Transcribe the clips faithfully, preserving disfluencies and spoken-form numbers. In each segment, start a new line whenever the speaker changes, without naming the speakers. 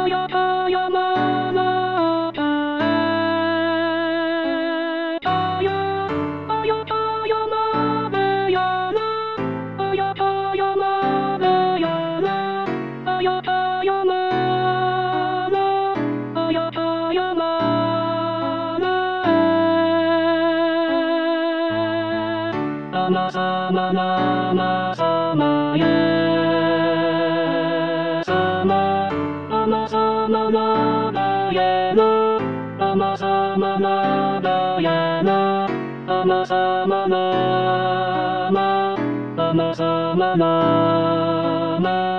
やたやままたたやあやたやまべやらあやたやまべやらあやたやまらあやたやまらあまさまままさまえまさままばやなあまさままばやなあまさまままあまさままま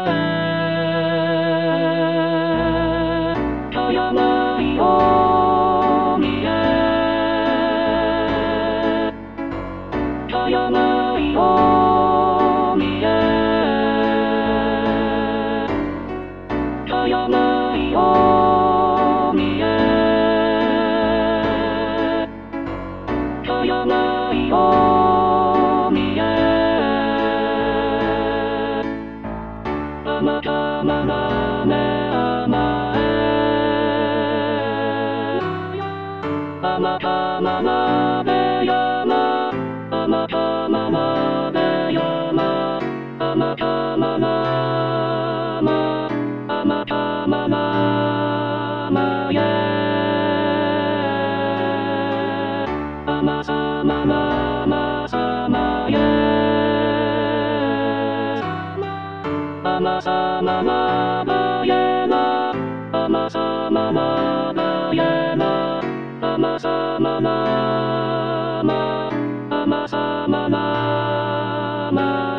えたやまいおみえたやまいおみえたやまいおみえたやまいおみえあまたままめあまえあまたままべやまあまたままべやまあまたまままあまたまままえあまさまままさまえあまさままばえなあまさままばえなあまさまままあまさままま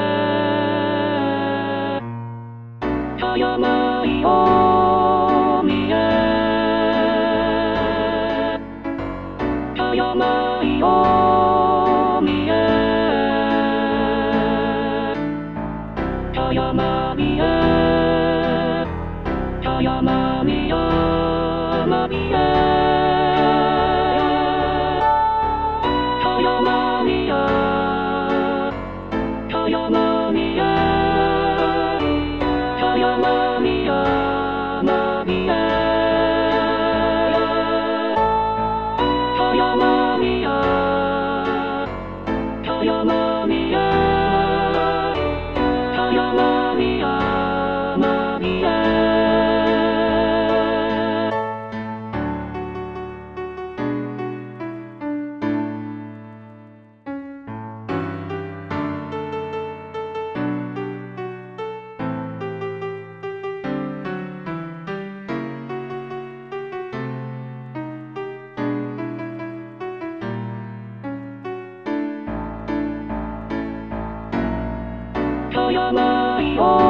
えたやまいおみえたやまいおみえたやまみえたやまみやまみえたやまみやたやまみえたやまみやまみえたやまみやたやまみえたやまみやまみえたやまいお